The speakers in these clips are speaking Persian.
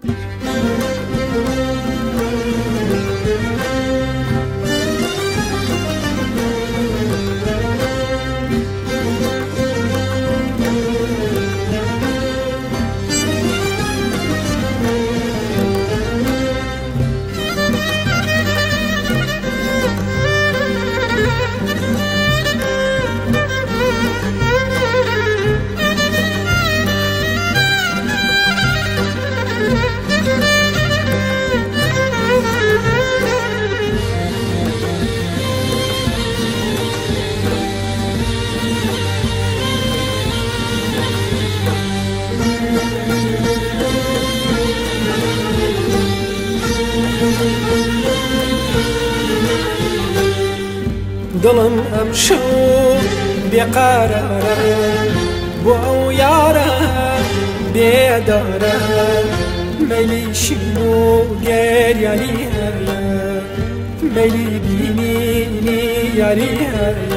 دڵم ئەم شەو بێقارارە بۆ ئەو یارە بێدارە مەیلی شین و گەریانی هەیە مەیلی بینینی یاری هەیە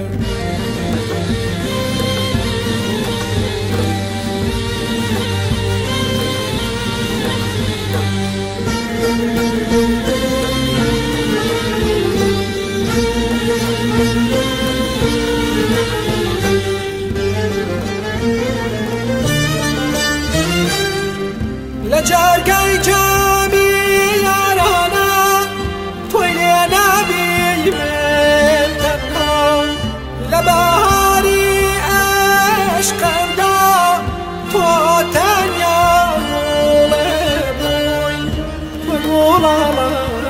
لجارگای جامی یارانه توی نبی من تنها لبهاری عشقم تو تنیا بوی تو گلالا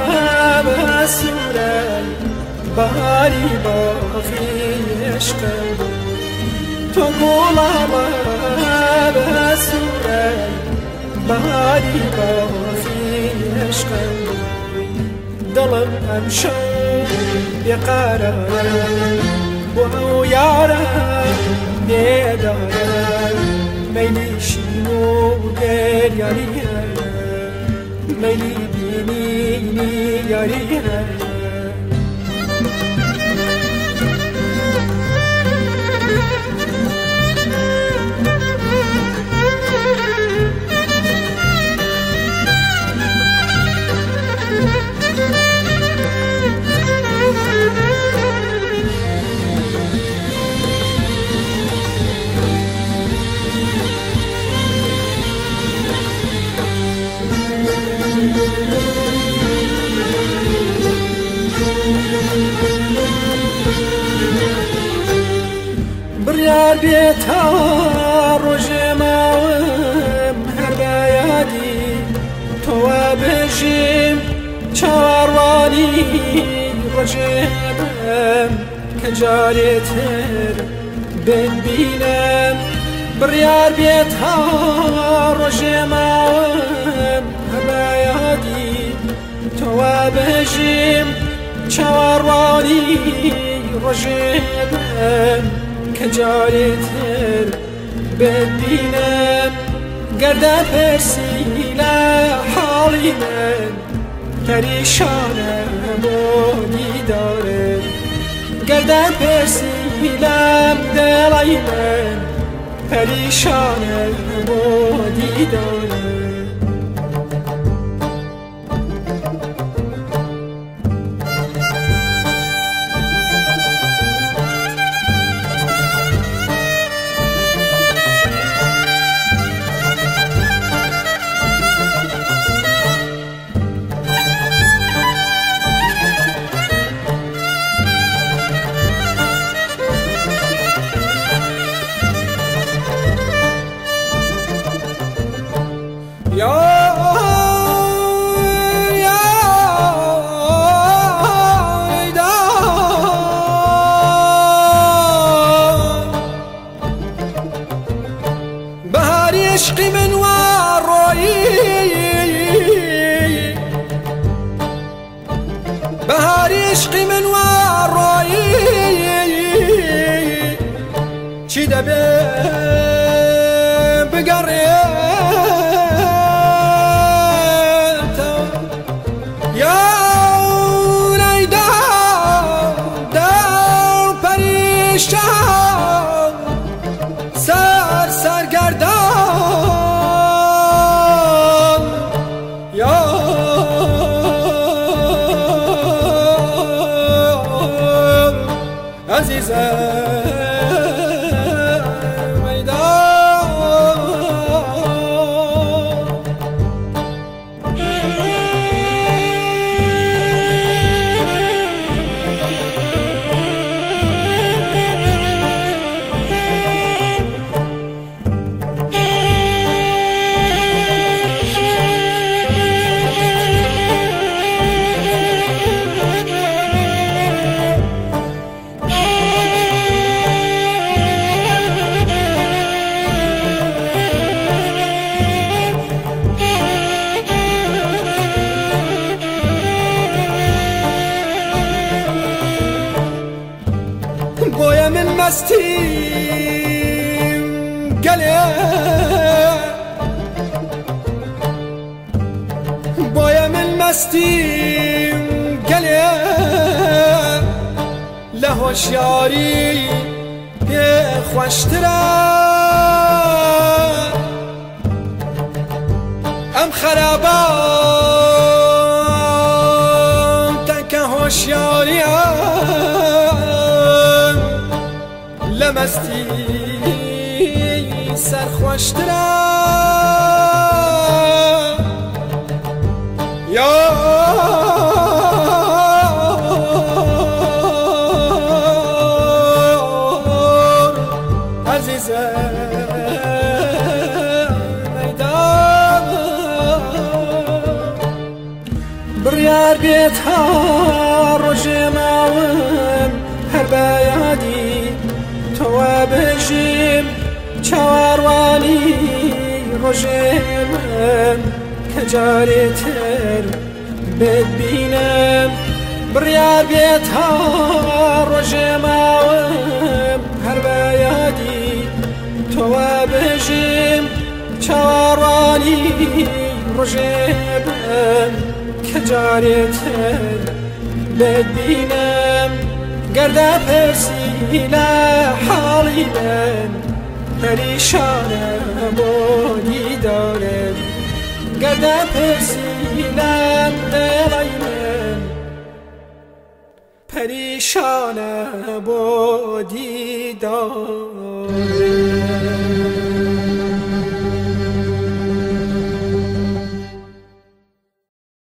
بسوره بهاری باقی عشقم تو گلالا بسوره بهاری باقی عشقم دڵم ئەم شەو بێقارارە بۆ ئەو یارە بێدارە مەیلی شین و گەریانی هەیە مەیلی بینینی یاری هەیە بڕیار بێتە ڕۆژێ ماوم هەر بە یادی تۆوە بژیم چاوەڕوانی ڕۆژێ بم کە جارێتر ببینم بڕیار بێتە ڕۆژێ ماوم هەر بە یادی تۆوە بژیم چاوەڕوانی ڕۆژێ بم کە جارێتر ببینم گەردە پرسی لە حاڵی من پەریشانە بۆ دیدارت گەردە پرسی لەم دڵی من پەریشانە بۆ دیدارت مستیم گله بایم المستیم گله لهوشیاری پی خوشتره ام خرابان تنک هوشیاری لمستی سرخوشتره یا عزیزم میدان بریار بیت ها روژ ماون هر بیادی تو بجیم چواروانی روژ من کجاری تر ببینم بریار بیت ها روژ ماون هر بیادی تو بجیم چواروانی روژ من کجاری تر ببینم گرده پرسی لحالی من پریشانم و دیدارم گرده پرسی لحالی من پریشانم و دیدارم